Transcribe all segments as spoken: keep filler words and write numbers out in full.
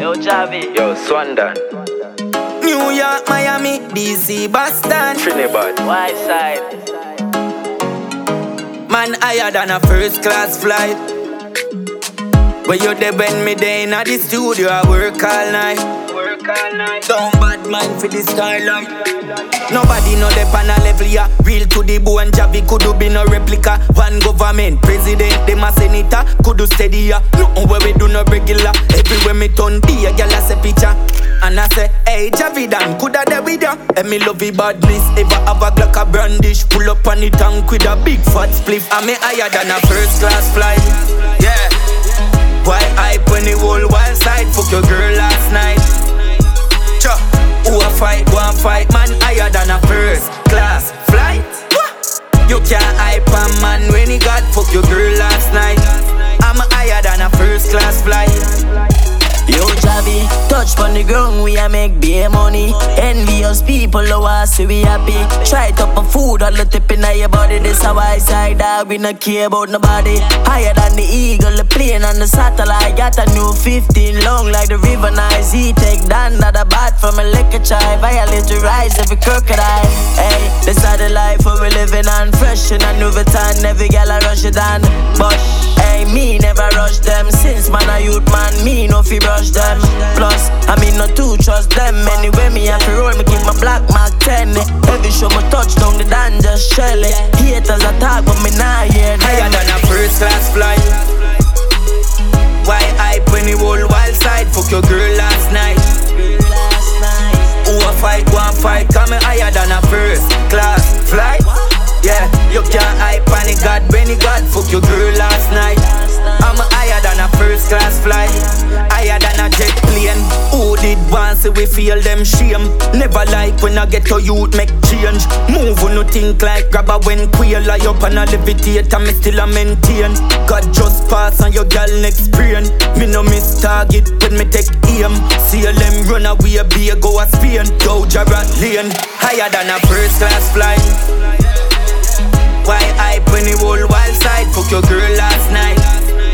Yo, Javi. Yo, Swandon. New York, Miami, D C, Boston, Trinidad. White side. Man higher than a first class flight. Where you there when me day in the studio, I work all night. Work all night. Don't bad mind for the skyline. Nobody know the pan a level, yeah. Real to the bone, Javi could be no replica. One government, president, them a senator, could do steady, yeah. Nothing where we do no regular. Everywhere me turn, be a gal a say picture. And I say, hey Javi Dan, coulda there with ya? And me love the badness, ever have a Glock a brandish. Pull up on the tank with a big fat spliff. And me higher than a first class flight, yeah. Why hype when the whole wild side? Fuck your girl last night. Cha, who a fight, go and fight, man higher than a first class flight. You can't hype a man when he got fuck your girl last night. I'm higher than a first class flight. Yo, Javi, touch on the ground, we a make beer money. Envious people, oh, I see we happy. Try top of food, all the tip in your body. This a white side dog, we not care about nobody. Higher than the eagle, the plane and the satellite. Got a new fifteen, long like the river Nice. He take down, not a bat from a liquor chai. Violate to rise every crocodile. Hey, this is the life where we living on. Fresh in a new Vuitton, every gal I rush it on. But, hey, me never rush them. Since man a youth man, me no fi rush them. Plus, I mean not to trust them. Anyway, me have to roll, me keep my black mark ten. Every show me touch down the dan just shell it. Haters attack, but me nah hear them. Higher than a first class flight. Why hype when the whole wild side? Fuck your girl last night. Who a fight, go and fight? Come higher than a first class flight. Yeah, you can't hype on the God when he got fuck your girl last night. I'm higher than a first class flight, higher than a jet plane. Who did once we feel them shame? Never like when I get to youth make change. Move on no think like grabber when queer. Lie up and I levitate and me still a maintain. God just pass on your gal next brain. Me no miss target when me take aim. See them run away, be a go a Spain. Go Jarrah Lane, higher than a first class flight. Why hype when the whole wild side? Fuck your girl last night.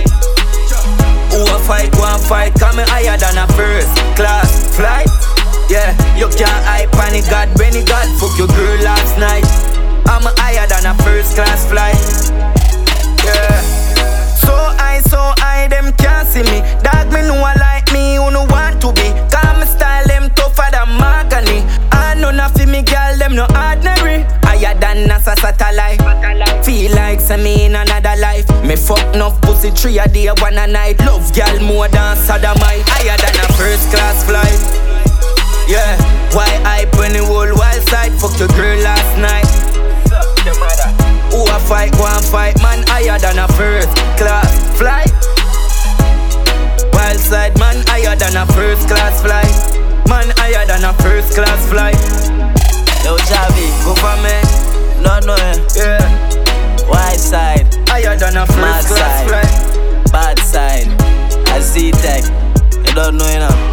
Who a fight, go and fight? Come higher than a first class flight. Yeah, you can't hype on the God when he got fuck your girl last night. I'm higher than a first class flight. Yeah. So high, so high, them can't see me. Dog me know I like me, who no want to be. Cause me style them tougher than mahogany. I know nothing me girl, them no ordinary. Higher than NASA satellite. Feel like say me in another life. Me fuck enough pussy three a day, one a night. Love girl more than sodomite. Higher than a first class flight. Yeah, why hype when the whole wild side? Fuck your girl last night. Who a fight, go and fight, man higher than a first class flight. Wild side, man higher than a first class flight. Man higher than a first class flight. Yo, Javi, Government, no, no, yeah. white side, Higher than a mad first class side, flight. bad side, a Z-Tech. You don't know, you know.